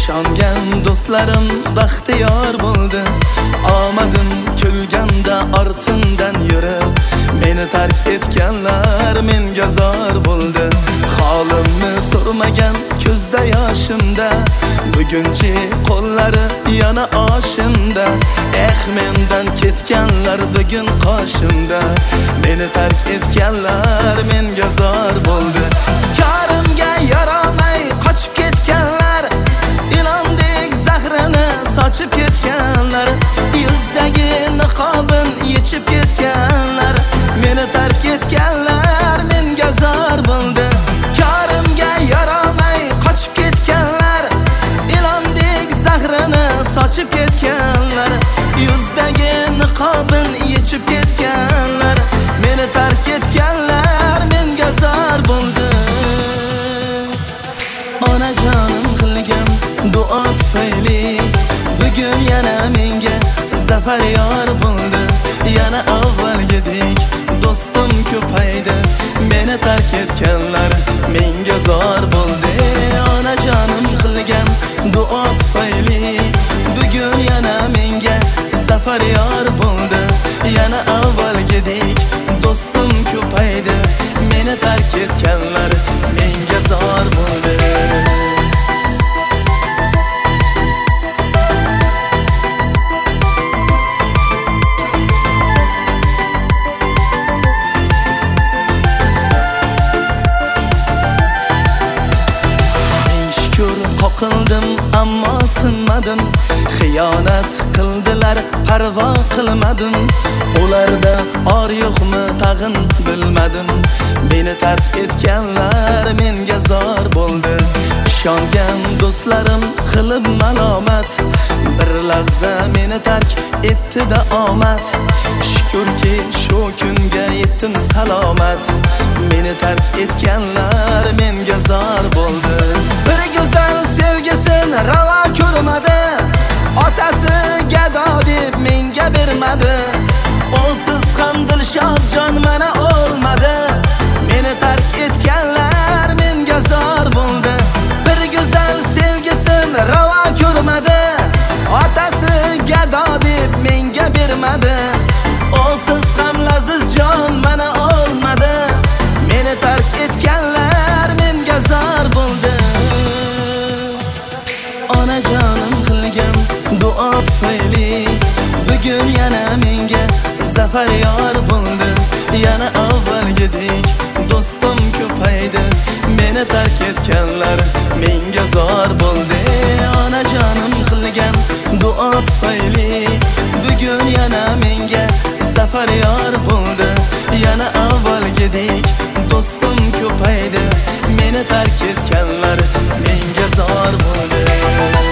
ishongan do'stlarim baxtiyor bo'ldi. Omadim kulganda ortimdan yurib, meni tark etganlar menga zor bo'ldi. Holimni so'rmagan ko'zda yoshimda, bugunchi qo'llari yana oshimda. Mendan ketganlar bugun qoshimda, meni tark etganlar menga zor bo'ldi. Korimga yaramay qochib ketganlar, ilondek zahrini sochib ketganlar, yuzdagi niqobin yechib ketganlar, meni tark etganlar menga zor bo'ldi. Korimga yaramay qochib ketganlar, ilondek zahrini sochib ketganlar, yuzdagi niqobin yechib ketganlar, meni tark etganlar menga zor bo'ldi. Onajonim qilgan duo tufayli bugun yana menga zafar yor bo'ldi. Yana avvalgidek do'stim ko'paydi, meni tark etganlar menga zor bo'ldi. Onajonim qilgan duo tufayli bugun yana menga zafar yor bo'ldi. Yana avvalgidek do'stim ko'paydi, meni tark etganlar menga zor bo'ldi. Qoqildim ammo sinmadim, xiyonat qildilar parvo qilmadim. Ularda or yo'qmi tag'in bilmadim, meni tark etganlar menga zor bo'ldi. Ishongan do'stlarim qilib malomat, bir lahza meni tark etdi-da omad. Shukrki shu kunga yetdim salomat, meni tark etganlar menga zor bo'ldi. Bir go'zal sevgisin ravo ko'rmadi, otasi gado deb menga bermadi. O'siz ham Dilshod jon mana olmadi, meni tark etganlar menga zor bo'ldi. Bir go'zal sevgisin ravo ko'rmadi, otasi gado deb menga bermadi. O'siz ham laziz jon mana olmadi, meni tark etganlar menga zor bo'ldi. Onajonim qilgan duo tufayli bugun yana menga zafar yor bo'ldi. Yana avvalgidek do'stim ko'paydi, meni tark etganlar menga zor bo'ldi. Onajonim qilgan duo tufayli bugun yana menga zafar yor bo'ldi. Yana avvalgidek do'stim ko'paydi, meni tark etganlar menga zor bo'ldi.